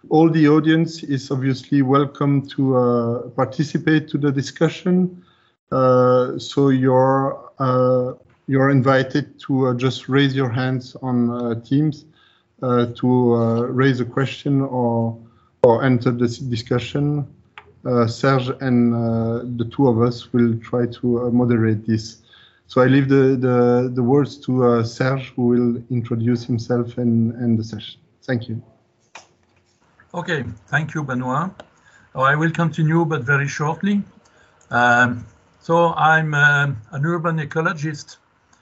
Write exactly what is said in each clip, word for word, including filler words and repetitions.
All the audience is obviously welcome to uh, participate to the discussion. Uh, so you're uh, you're invited to uh, just raise your hands on uh, Teams uh, to uh, raise a question or or enter this discussion. Uh, Serge and uh, the two of us will try to uh, moderate this. So I leave the the, the words to uh, Serge, who will introduce himself and and the session. Thank you. Okay, thank you, Benoit. Oh, I will continue, but very shortly. Um, so I'm uh, an urban ecologist.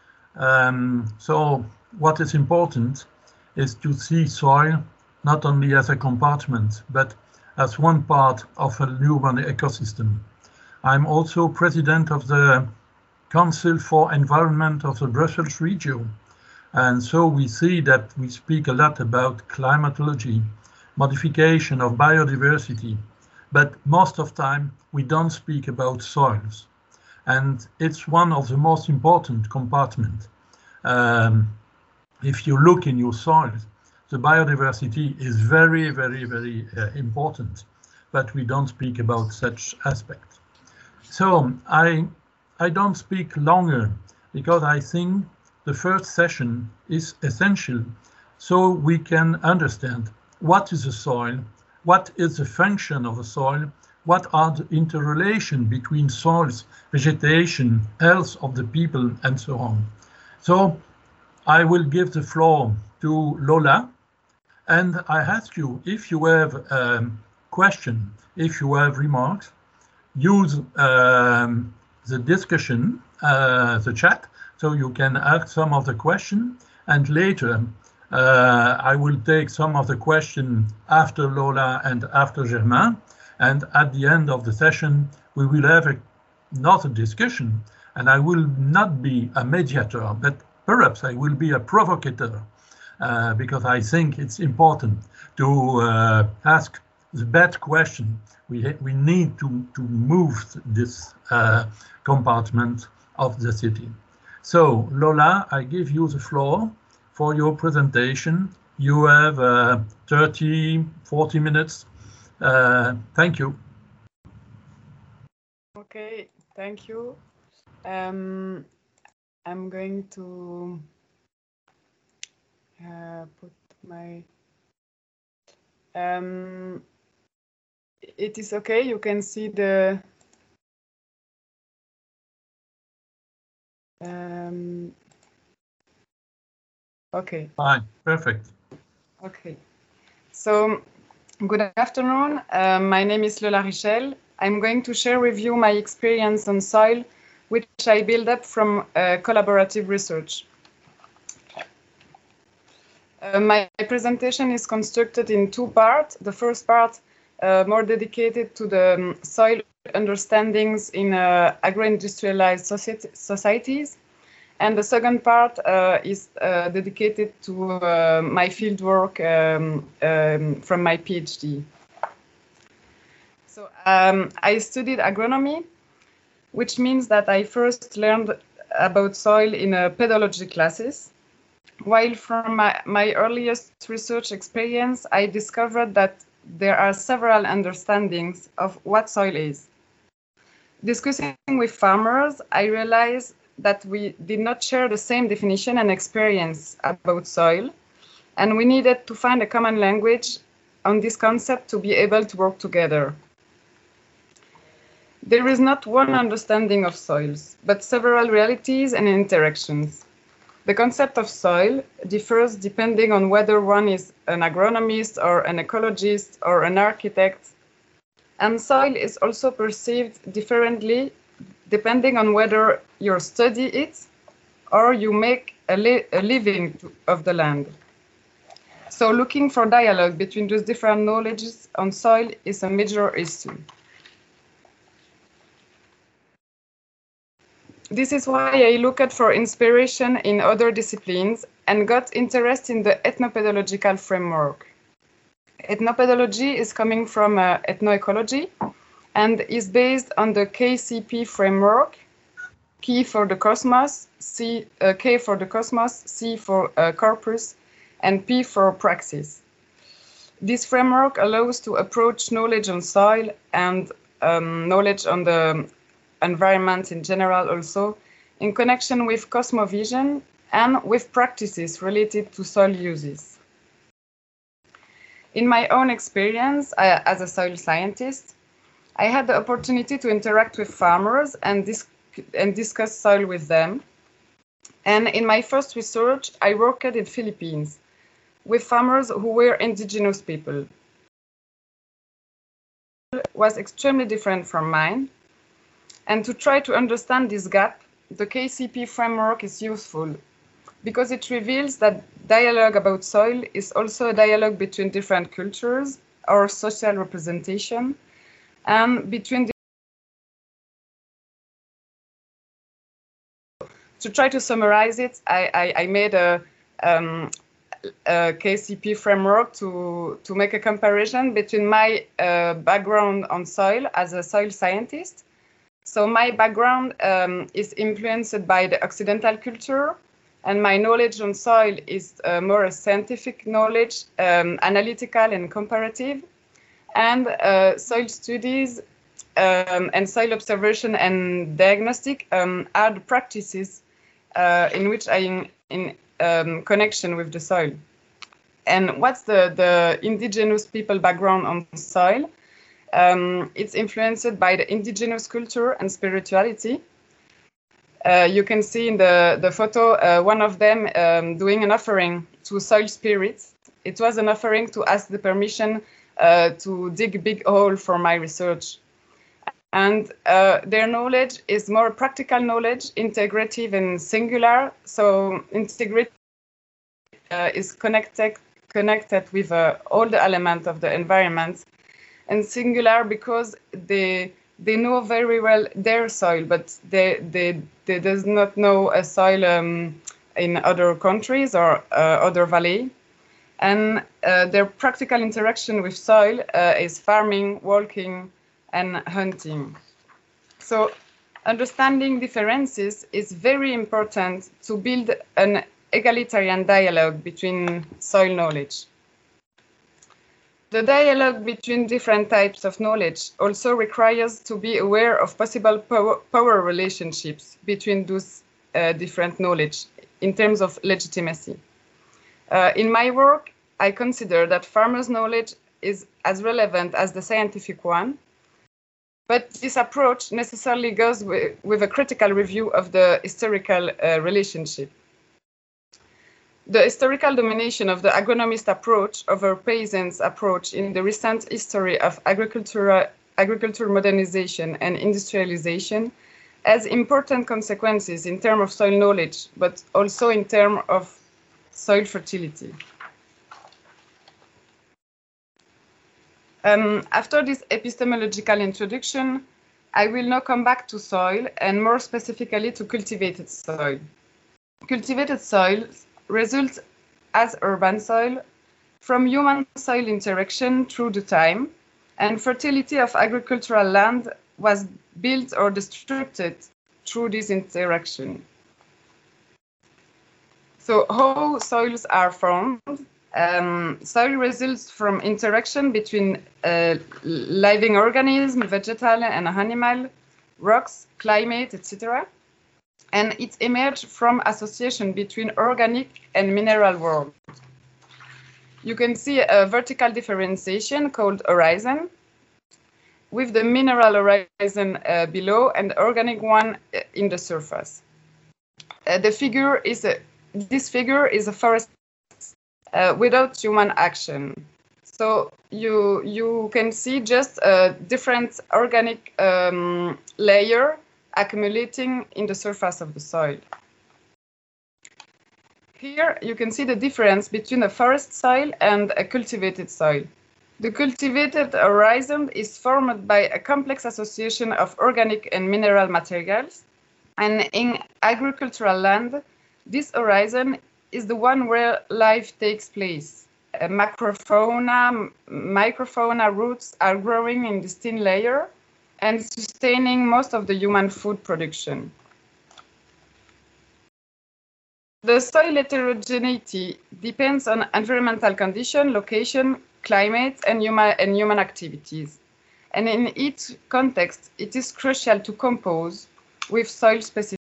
Um, so what is important is to see soil not only as a compartment, but as one part of an urban ecosystem. I'm also president of the Council for Environment of the Brussels region. And so we see that we speak a lot about climatology, modification of biodiversity, but most of the time we don't speak about soils. And it's one of the most important compartments. Um, if you look in your soils, the biodiversity is very, very, very uh, important, but we don't speak about such aspects. So I, I don't speak longer because I think the first session is essential so we can understand what is the soil, what is the function of the soil, what are the interrelation between soils, vegetation, health of the people, and so on. So I will give the floor to Lola, and I ask you if you have a question, if you have remarks, use um, the discussion, uh, the chat, so you can ask some of the questions, and later uh, I will take some of the questions after Lola and after Germain, and at the end of the session we will have a, another discussion, and I will not be a mediator, but perhaps I will be a provocateur, uh, because I think it's important to uh, ask the bad question. We, we need to, to move this uh, compartment of the city. So, Lola, I give you the floor for your presentation. You have uh, thirty, forty minutes. Uh, thank you. Okay, thank you. Um, I'm going to uh, put my... Um, it is okay, you can see the... Um, okay. Fine, perfect. Okay. So, good afternoon. Uh, my name is Lola Richel. I'm going to share with you my experience on soil, which I build up from uh, collaborative research. Uh, my presentation is constructed in two parts. The first part, uh, more dedicated to the um, soil understandings in uh, agro-industrialized society societies. And the second part uh, is uh, dedicated to uh, my fieldwork um, um, from my PhD. So um, I studied agronomy, which means that I first learned about soil in uh, pedology classes. While from my, my earliest research experience, I discovered that there are several understandings of what soil is. Discussing with farmers, I realized that we did not share the same definition and experience about soil, and we needed to find a common language on this concept to be able to work together. There is not one understanding of soils, but several realities and interactions. The concept of soil differs depending on whether one is an agronomist or an ecologist or an architect, and soil is also perceived differently depending on whether you study it or you make a, li a living of the land. So looking for dialogue between those different knowledges on soil is a major issue. This is why I looked for inspiration in other disciplines and got interested in the ethnopedological framework. Ethnopedology is coming from uh, ethnoecology and is based on the K C P framework, K for the cosmos, C, uh, K for the cosmos, C for uh, corpus, and P for praxis. This framework allows to approach knowledge on soil and um, knowledge on the environment in general also in connection with cosmovision and with practices related to soil uses. In my own experience uh, as a soil scientist, I had the opportunity to interact with farmers and, dis and discuss soil with them. And in my first research, I worked in the Philippines with farmers who were indigenous people. It was extremely different from mine. And to try to understand this gap, the K C P framework is useful because it reveals that dialogue about soil is also a dialogue between different cultures or social representation, and between the to try to summarize it, I, I, I made a, um, a K C P framework to, to make a comparison between my uh, background on soil as a soil scientist. So my background um, is influenced by the Occidental culture, and my knowledge on soil is uh, more a scientific knowledge, um, analytical and comparative. And uh, soil studies um, and soil observation and diagnostic um, are the practices uh, in which I am in um, connection with the soil. And what's the, the indigenous people background on soil? Um, it's influenced by the indigenous culture and spirituality. Uh, you can see in the, the photo uh, one of them um, doing an offering to soil spirits. It was an offering to ask the permission uh, to dig a big hole for my research. And uh, their knowledge is more practical knowledge, integrative and singular. So integrative uh, is connected, connected with uh, all the elements of the environment, and singular because they they know very well their soil, but they they they does not know a soil um, in other countries or uh, other valley. And uh, their practical interaction with soil uh, is farming, walking, and hunting. So understanding differences is very important to build an egalitarian dialogue between soil knowledge. The dialogue between different types of knowledge also requires to be aware of possible power, power relationships between those uh, different knowledge in terms of legitimacy. Uh, in my work, I consider that farmers' knowledge is as relevant as the scientific one, but this approach necessarily goes with, with a critical review of the historical uh, relationship. The historical domination of the agronomist approach over peasants' approach in the recent history of agricultural, agricultural modernization and industrialization has important consequences in terms of soil knowledge, but also in terms of soil fertility. Um, after this epistemological introduction, I will now come back to soil and more specifically to cultivated soil. Cultivated soils result as urban soil from human-soil interaction through the time, and fertility of agricultural land was built or destructed through this interaction. So how soils are formed? Um, soil results from interaction between uh, living organisms, vegetal and animal, rocks, climate, et cetera. And it emerged from association between organic and mineral world. You can see a vertical differentiation called horizon, with the mineral horizon uh, below and the organic one in the surface. Uh, the figure is a, this figure is a forest uh, without human action. So you you can see just a different organic um, layer accumulating in the surface of the soil. Here you can see the difference between a forest soil and a cultivated soil. The cultivated horizon is formed by a complex association of organic and mineral materials, and in agricultural land, this horizon is the one where life takes place. Uh, macrofauna, microfauna roots are growing in this thin layer and sustaining most of the human food production. The soil heterogeneity depends on environmental condition, location, climate, and human, and human activities. And in each context, it is crucial to compose with soil specific.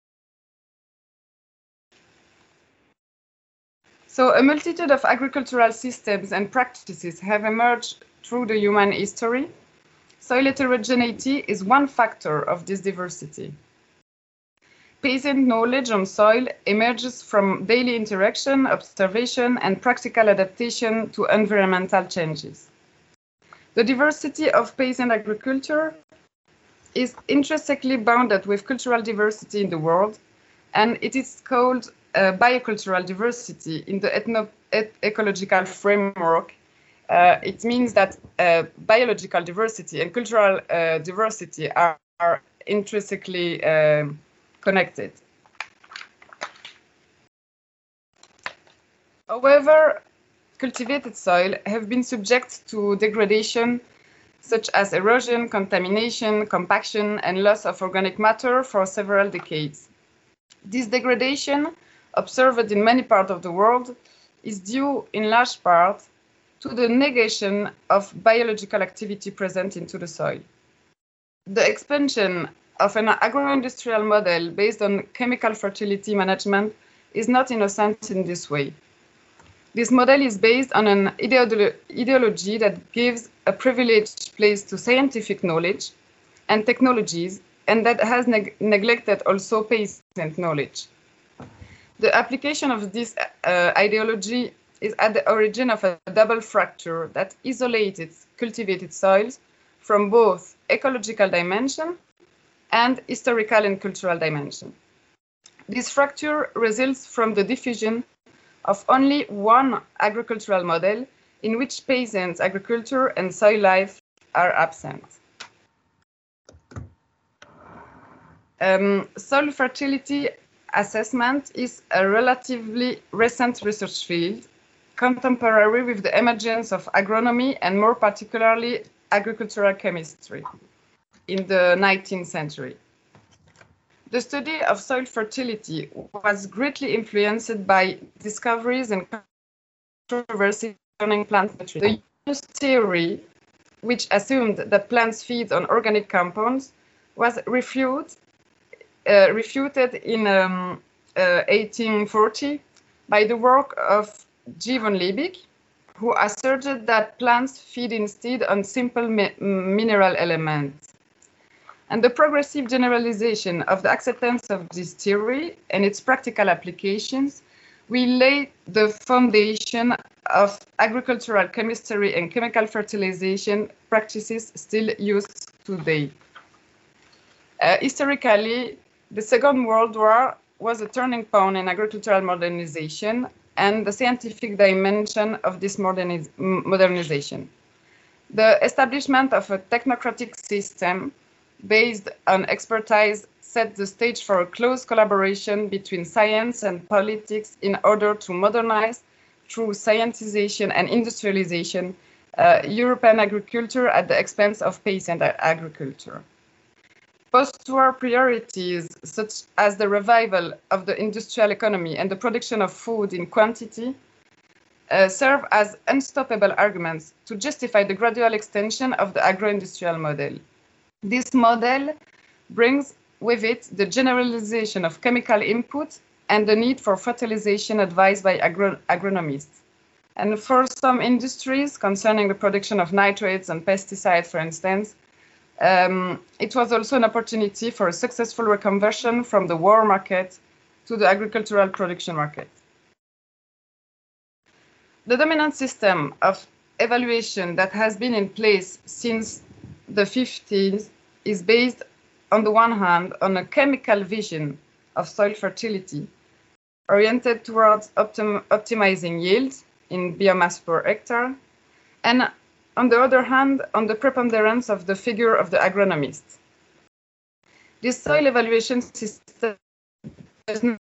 So a multitude of agricultural systems and practices have emerged through the human history. Soil heterogeneity is one factor of this diversity. Peasant knowledge on soil emerges from daily interaction, observation, and practical adaptation to environmental changes. The diversity of peasant agriculture is intrinsically bounded with cultural diversity in the world, and it is called uh, biocultural diversity in the ethno-ecological framework. Uh, it means that uh, biological diversity and cultural uh, diversity are, are intrinsically uh, connected. However, cultivated soil have been subject to degradation such as erosion, contamination, compaction, and loss of organic matter for several decades. This degradation, observed in many parts of the world, is due in large part to the negation of biological activity present into the soil. The expansion of an agro-industrial model based on chemical fertility management is not innocent in this way. This model is based on an ideolo ideology that gives a privileged place to scientific knowledge and technologies, and that has neg neglected also peasant knowledge. The application of this uh, ideology is at the origin of a double fracture that isolated cultivated soils from both ecological dimension and historical and cultural dimension. This fracture results from the diffusion of only one agricultural model in which peasant agriculture and soil life are absent. Um, soil fertility assessment is a relatively recent research field, contemporary with the emergence of agronomy and more particularly agricultural chemistry in the nineteenth century. The study of soil fertility was greatly influenced by discoveries and controversies concerning plant nutrition. The use theory, which assumed that plants feed on organic compounds, was refuted, uh, refuted in um, uh, eighteen forty by the work of G. von Liebig, who asserted that plants feed instead on simple mi mineral elements. And the progressive generalization of the acceptance of this theory and its practical applications will lay the foundation of agricultural chemistry and chemical fertilization practices still used today. Uh, historically, the Second World War was a turning point in agricultural modernization and the scientific dimension of this moderniz modernization. The establishment of a technocratic system based on expertise set the stage for a close collaboration between science and politics in order to modernize, through scientization and industrialization, uh, European agriculture at the expense of peasant agriculture. Post-war priorities, such as the revival of the industrial economy and the production of food in quantity, uh, serve as unstoppable arguments to justify the gradual extension of the agro-industrial model. This model brings with it the generalization of chemical input and the need for fertilization advised by agro agronomists. And for some industries concerning the production of nitrates and pesticides, for instance, um, it was also an opportunity for a successful reconversion from the war market to the agricultural production market. The dominant system of evaluation that has been in place since the fifties is based, on the one hand, on a chemical vision of soil fertility, oriented towards optim optimizing yield in biomass per hectare, and on the other hand, on the preponderance of the figure of the agronomist. This soil evaluation system does not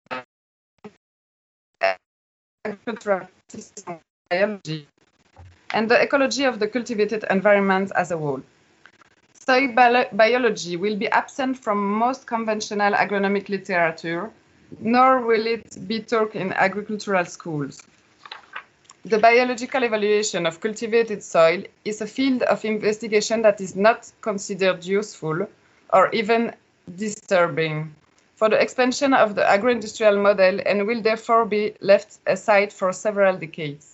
agricultural system biology and the ecology of the cultivated environment as a whole. Soil bi biology will be absent from most conventional agronomic literature, nor will it be taught in agricultural schools. the biological evaluation of cultivated soil is a field of investigation that is not considered useful or even disturbing for the expansion of the agro-industrial model and will therefore be left aside for several decades.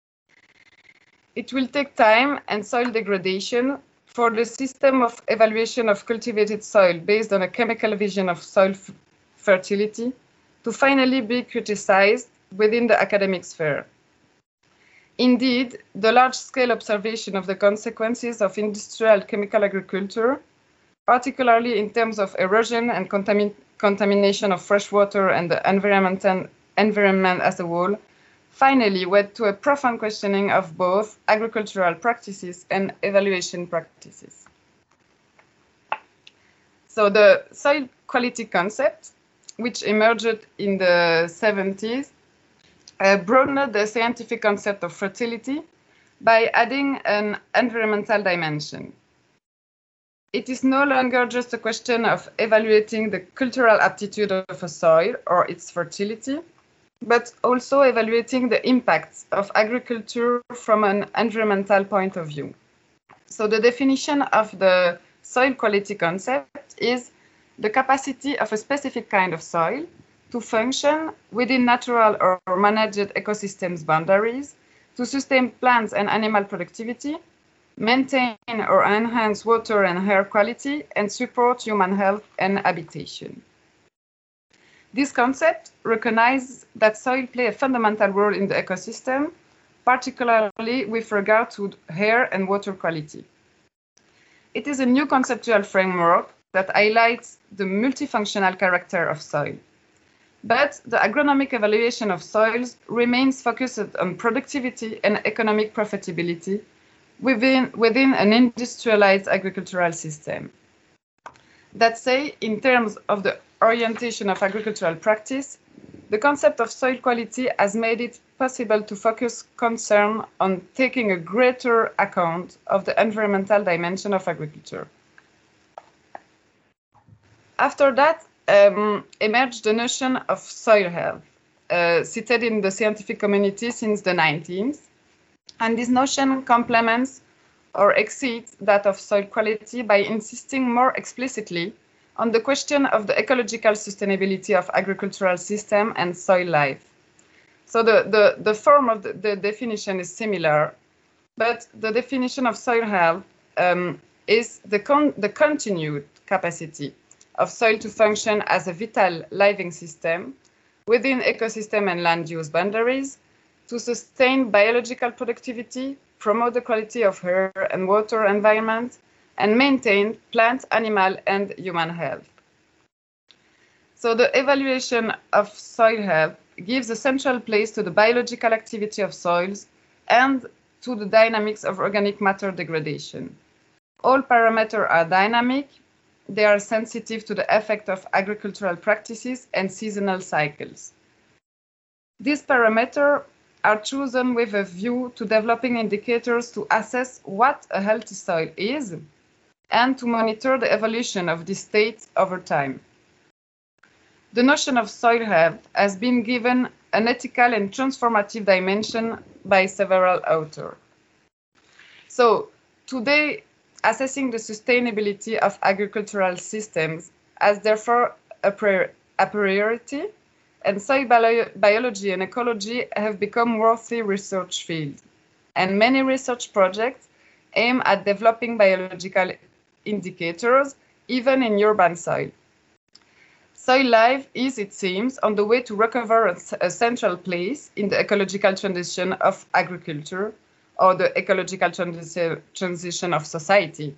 It will take time and soil degradation for the system of evaluation of cultivated soil based on a chemical vision of soil fertility to finally be criticized within the academic sphere. Indeed, the large-scale observation of the consequences of industrial chemical agriculture, particularly in terms of erosion and contamin contamination of fresh water and the environment, and environment as a whole, finally led to a profound questioning of both agricultural practices and evaluation practices. So the soil quality concept, which emerged in the seventies, uh, broadened the scientific concept of fertility by adding an environmental dimension. It is no longer just a question of evaluating the cultural aptitude of a soil or its fertility, but also evaluating the impacts of agriculture from an environmental point of view. So the definition of the soil quality concept is the capacity of a specific kind of soil to function within natural or managed ecosystems boundaries, to sustain plants and animal productivity, maintain or enhance water and air quality, and support human health and habitation. This concept recognizes that soil plays a fundamental role in the ecosystem, particularly with regard to air and water quality. It is a new conceptual framework that highlights the multifunctional character of soil. But the agronomic evaluation of soils remains focused on productivity and economic profitability within, within an industrialized agricultural system. That say, in terms of the orientation of agricultural practice, the concept of soil quality has made it possible to focus concern on taking a greater account of the environmental dimension of agriculture. After that, um, emerged the notion of soil health, uh, cited in the scientific community since the nineties. And this notion complements or exceeds that of soil quality by insisting more explicitly on the question of the ecological sustainability of agricultural system and soil life. So the, the, the form of the, the definition is similar, but the definition of soil health um, is the, con the continued capacity of soil to function as a vital living system within ecosystem and land use boundaries, to sustain biological productivity, promote the quality of air and water environment, and maintain plant, animal, and human health. So the evaluation of soil health gives a central place to the biological activity of soils and to the dynamics of organic matter degradation. All parameters are dynamic. They are sensitive to the effect of agricultural practices and seasonal cycles. These parameters are chosen with a view to developing indicators to assess what a healthy soil is and to monitor the evolution of this state over time. The notion of soil health has been given an ethical and transformative dimension by several authors. So today, assessing the sustainability of agricultural systems has therefore a, prior a priority, and soil bio biology and ecology have become worthy research fields. And many research projects aim at developing biological indicators, even in urban soil. Soil life is, it seems, on the way to recover a, a central place in the ecological transition of agriculture, or the ecological transi transition of society.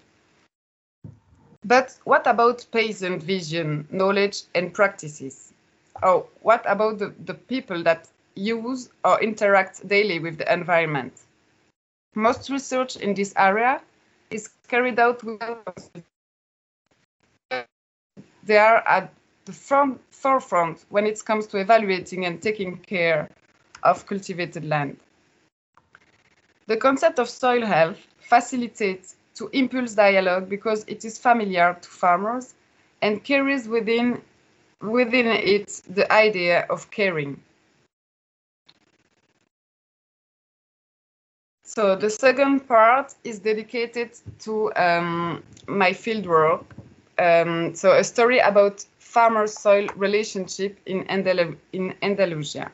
But what about peasant vision, knowledge, and practices? Or what about the, the people that use or interact daily with the environment? Most research in this area is carried out with they are at the front, forefront when it comes to evaluating and taking care of cultivated land. The concept of soil health facilitates to impulse dialogue because it is familiar to farmers and carries within, within it the idea of caring. So the second part is dedicated to um, my fieldwork. Um, so a story about farmer-soil relationship in, Andal in Andalusia.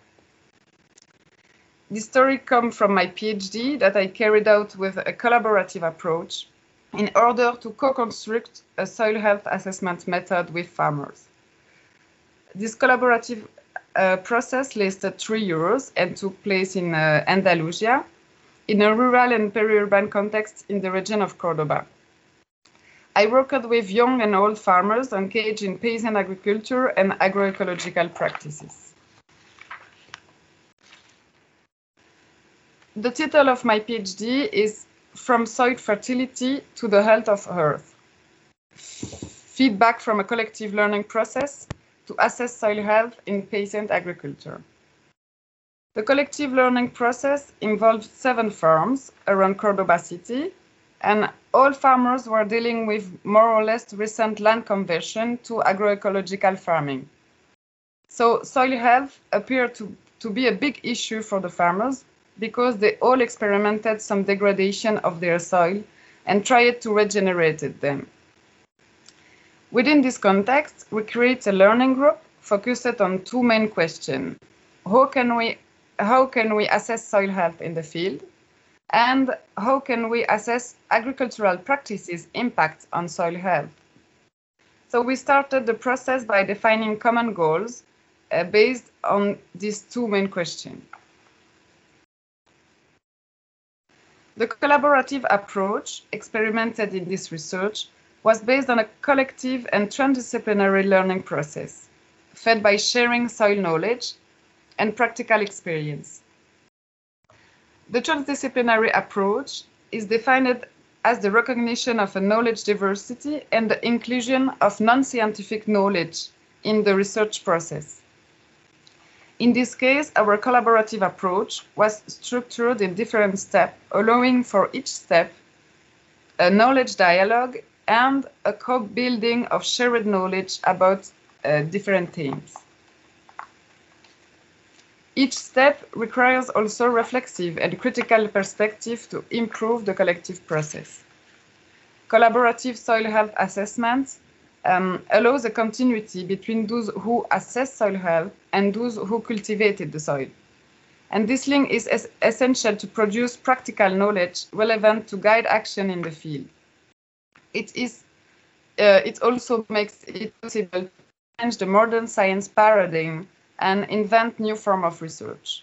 This story comes from my PhD that I carried out with a collaborative approach in order to co-construct a soil health assessment method with farmers. This collaborative uh, process lasted three years and took place in uh, Andalusia, in a rural and peri-urban context in the region of Cordoba. I worked with young and old farmers engaged in peasant agriculture and agroecological practices. The title of my PhD is From Soil Fertility to the Health of Earth: Feedback from a Collective Learning Process to Assess Soil Health in Peasant Agriculture. The collective learning process involved seven farms around Cordoba city, and all farmers were dealing with more or less recent land conversion to agroecological farming. So soil health appeared to, to be a big issue for the farmers because they all experimented some degradation of their soil and tried to regenerate them. Within this context, we create a learning group focused on two main questions. How can we How can we assess soil health in the field? And how can we assess agricultural practices' impact on soil health? So we started the process by defining common goals uh, based on these two main questions. The collaborative approach experimented in this research was based on a collective and transdisciplinary learning process, fed by sharing soil knowledge and practical experience. The transdisciplinary approach is defined as the recognition of a knowledge diversity and the inclusion of non-scientific knowledge in the research process. In this case, our collaborative approach was structured in different steps, allowing for each step a knowledge dialogue and a co-building of shared knowledge about uh, different themes. Each step requires also reflexive and critical perspective to improve the collective process. Collaborative soil health assessment um, allows a continuity between those who assess soil health and those who cultivated the soil. And this link is es essential to produce practical knowledge relevant to guide action in the field. It, is, uh, it also makes it possible to change the modern science paradigm and invent new forms of research.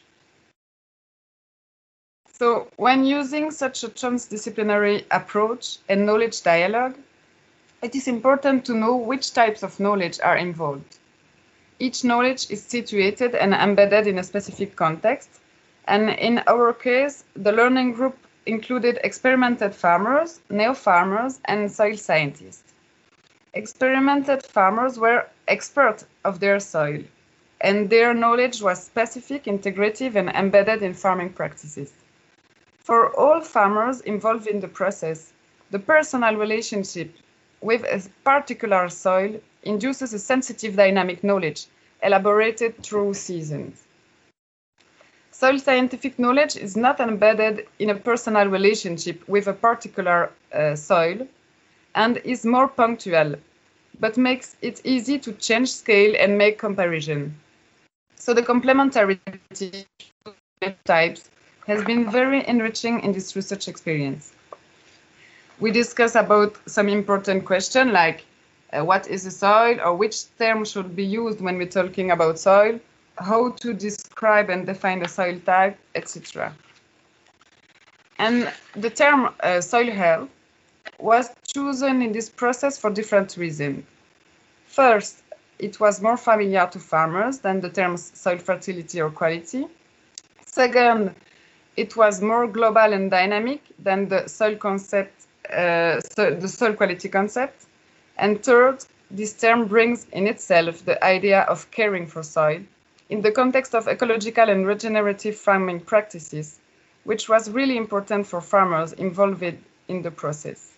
So when using such a transdisciplinary approach and knowledge dialogue, it is important to know which types of knowledge are involved. Each knowledge is situated and embedded in a specific context, and in our case, the learning group included experimented farmers, neo-farmers, and soil scientists. Experimented farmers were experts of their soil, and their knowledge was specific, integrative, and embedded in farming practices. For all farmers involved in the process, the personal relationship with a particular soil induces a sensitive dynamic knowledge elaborated through seasons. Soil scientific knowledge is not embedded in a personal relationship with a particular uh, soil and is more punctual, but makes it easy to change scale and make comparison. So the complementarity of types has been very enriching in this research experience. We discuss about some important questions like uh, what is a soil, or which term should be used when we're talking about soil, how to describe and define a soil type, et cetera. And the term uh, soil health was chosen in this process for different reasons. First, it was more familiar to farmers than the terms soil fertility or quality. Second, it was more global and dynamic than the soil concept, uh, so the soil quality concept. And third, this term brings in itself the idea of caring for soil in the context of ecological and regenerative farming practices, which was really important for farmers involved in the process.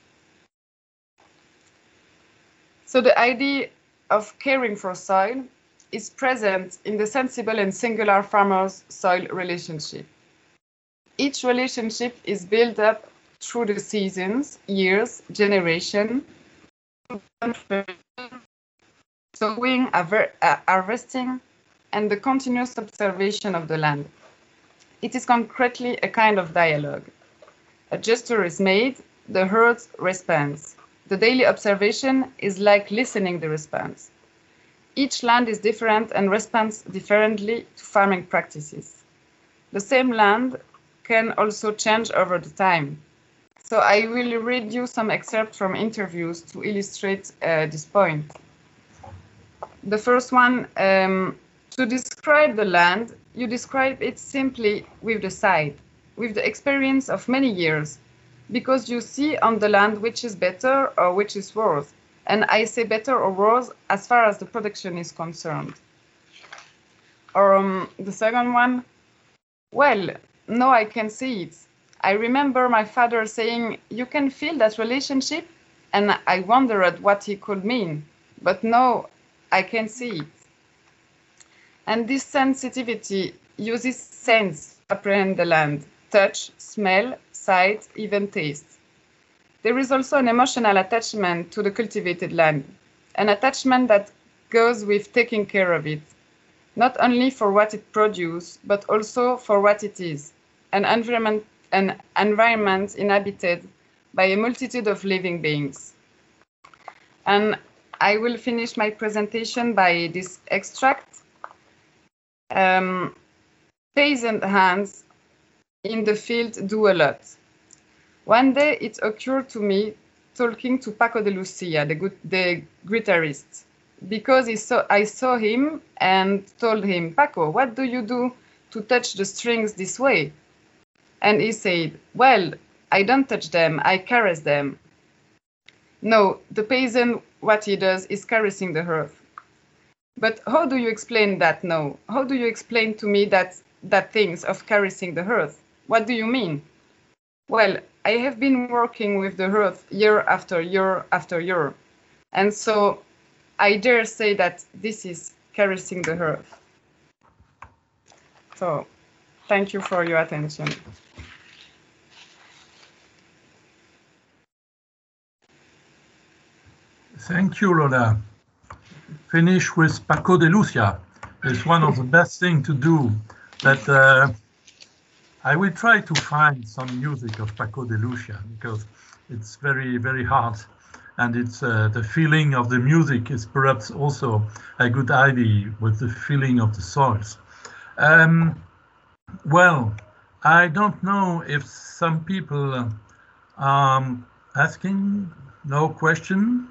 So the idea of caring for soil is present in the sensible and singular farmers-soil relationship. Each relationship is built up through the seasons, years, generation, sowing, harvesting, and the continuous observation of the land. It is concretely a kind of dialogue. A gesture is made, the earth responds. The daily observation is like listening the response. Each land is different and responds differently to farming practices. The same land can also change over the time. So I will read you some excerpts from interviews to illustrate uh, this point. The first one, um, to describe the land, you describe it simply with the sight, with the experience of many years, because you see on the land which is better or which is worse. And I say better or worse as far as the production is concerned. Or um, the second one, well, no, I can see it. I remember my father saying, you can feel that relationship? And I wondered what he could mean, but no, I can see it. And this sensitivity uses sense to apprehend the land, touch, smell, sight, even taste. There is also an emotional attachment to the cultivated land, an attachment that goes with taking care of it, not only for what it produces, but also for what it is, an environment, an environment inhabited by a multitude of living beings. And I will finish my presentation by this extract. Um, peasant hands in the field do a lot. One day it occurred to me talking to Paco de Lucia, the, good, the guitarist, because he saw, I saw him and told him, Paco, what do you do to touch the strings this way? And he said, well, I don't touch them, I caress them. No, the peasant, what he does is caressing the earth. But how do you explain that now? How do you explain to me that, that things of caressing the earth? What do you mean? Well, I have been working with the earth year after year after year. And so I dare say that this is caressing the earth. So thank you for your attention. Thank you, Lola. Finish with Paco de Lucia. It's one of the best things to do. That uh, I will try to find some music of Paco de Lucia because it's very, very hard. And it's uh, the feeling of the music is perhaps also a good idea with the feeling of the soils. Um, well, I don't know if some people are asking no question.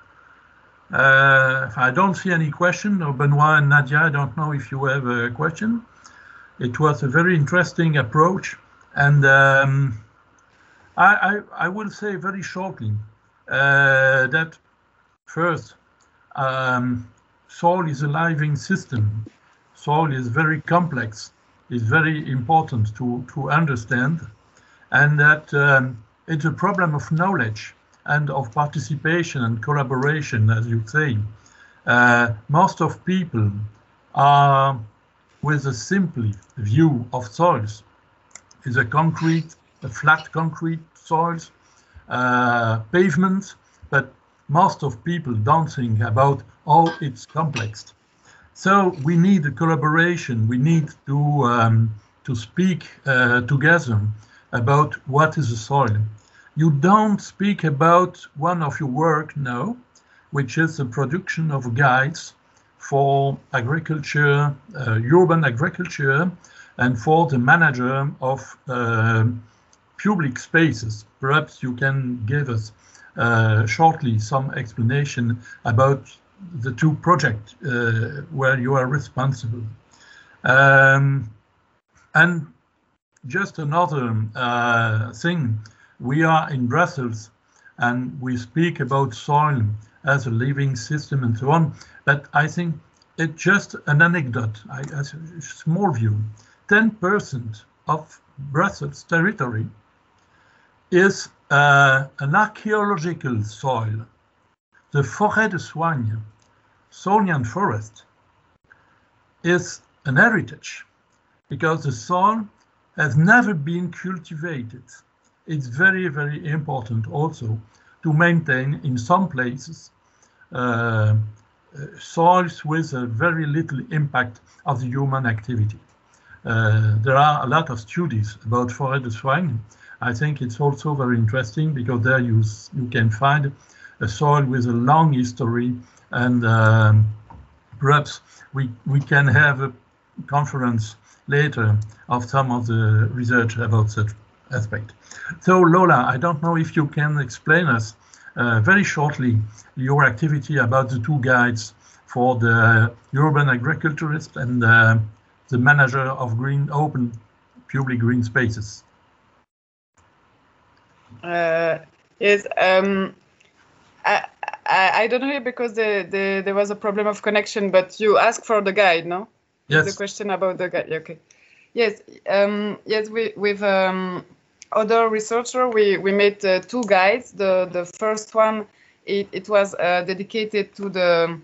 Uh, I don't see any question. No, Benoit and Nadia, I don't know if you have a question. It was a very interesting approach. And um, I, I, I will say very shortly uh, that first, um, soil is a living system. Soil is very complex. It's very important to, to understand. And that um, it's a problem of knowledge and of participation and collaboration, as you say. Uh, most of people are with a simple view of soils. It's a concrete, a flat concrete soils, uh, pavement, but most of people don't think about how it's complex. So we need a collaboration. We need to, um, to speak uh, together about what is a soil. You don't speak about one of your work now, which is the production of guides for agriculture, uh, urban agriculture, and for the manager of uh, public spaces. Perhaps you can give us uh, shortly some explanation about the two projects uh, where you are responsible. Um, and just another uh, thing. We are in Brussels and we speak about soil as a living system and so on, but I think it's just an anecdote, I, as a small view. ten percent of Brussels territory is uh, an archaeological soil. The Forêt de Soignes, Saulnian forest, is an heritage because the soil has never been cultivated. It's very, very important also to maintain in some places uh, soils with a very little impact of the human activity. Uh, there are a lot of studies about Forêt de Soignes. I think it's also very interesting because there you, you can find a soil with a long history, and um, perhaps we, we can have a conference later of some of the research about such aspect. So Lola, I don't know if you can explain us uh, very shortly your activity about the two guides for the urban agriculturist and uh, the manager of green open public green spaces. Uh, yes, um, I, I I don't know because the, the there was a problem of connection, but you asked for the guide, no? Yes. The question about the guide. Okay. Yes. Um, yes. We with um, other researcher we we made uh, two guides. The the first one it it was uh, dedicated to the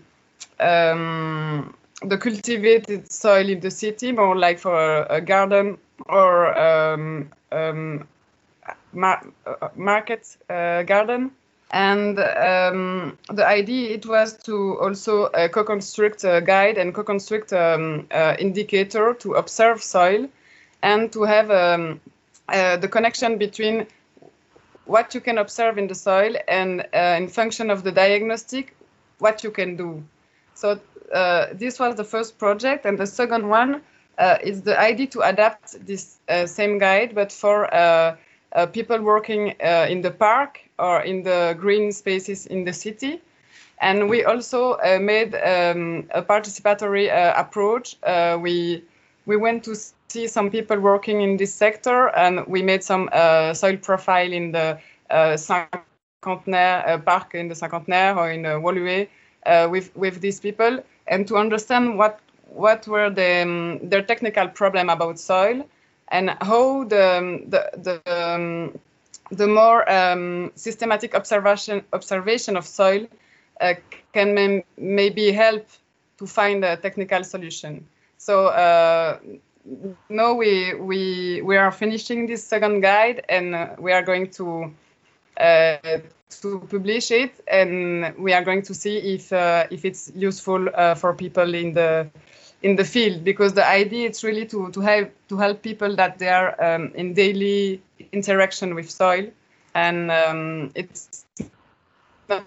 um, the cultivated soil in the city, more like for a, a garden or um, um, mar uh, market uh, garden. And um, the idea it was to also uh, co-construct a guide and co-construct um, uh, indicator to observe soil and to have um, uh, the connection between what you can observe in the soil and uh, in function of the diagnostic, what you can do. So uh, this was the first project, and the second one uh, is the idea to adapt this uh, same guide, but for uh, uh, people working uh, in the park or in the green spaces in the city. And we also uh, made um, a participatory uh, approach. Uh, we we went to see some people working in this sector, and we made some uh, soil profile in the uh, Cinquantenaire uh, park in the Cinquantenaire or in uh, Woluwe uh, with with these people, and to understand what what were the um, their technical problem about soil, and how the the the um, the more um, systematic observation observation of soil uh, can may maybe help to find a technical solution. So uh, now we we we are finishing this second guide, and uh, we are going to uh, to publish it, and we are going to see if uh, if it's useful uh, for people in the in the field, because the idea is really to to help to help people that they are um, in daily interaction with soil, and um, it's not,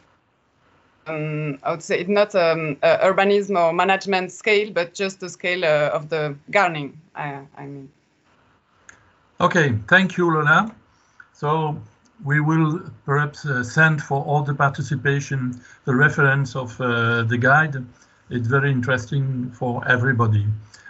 um, I would say it's not um, uh, urbanism or management scale, but just the scale uh, of the gardening. I, I mean. Okay, thank you, Lola. So we will perhaps uh, send for all the participation the reference of uh, the guide. It's very interesting for everybody.